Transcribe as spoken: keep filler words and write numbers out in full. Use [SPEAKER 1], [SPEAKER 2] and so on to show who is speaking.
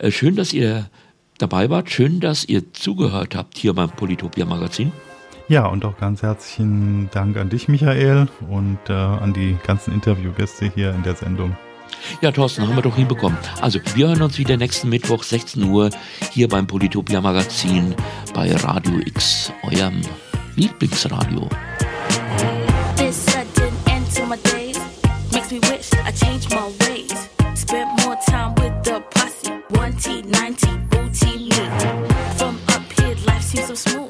[SPEAKER 1] Äh, schön, dass ihr dabei wart. Schön, dass ihr zugehört habt hier beim Polytopia Magazin.
[SPEAKER 2] Ja, und auch ganz herzlichen Dank an dich, Michael, und äh, an die ganzen Interviewgäste hier in der Sendung.
[SPEAKER 1] Ja, Thorsten, haben wir doch hinbekommen. Also, wir hören uns wieder nächsten Mittwoch, sechzehn Uhr, hier beim Polytopia Magazin bei Radio X, eurem Lieblingsradio.
[SPEAKER 3] This sudden end to my days makes me wish I changed my ways. Spent more time with the posse, one T, nine T, O T me. From up here, life seems so smooth.